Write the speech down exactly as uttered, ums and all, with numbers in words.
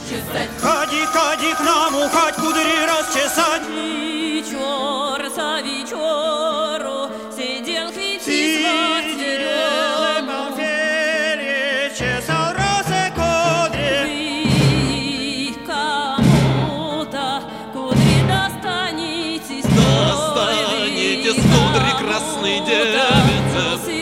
чесать. Ходи, ходи к нам, ухать, кудри расчесать. Вечер за вечеру сидел хвичи Сидел на фере, чесал росы кудри. Вы кому-то кудри достанетесь. Достанетесь, кудри красной девицы.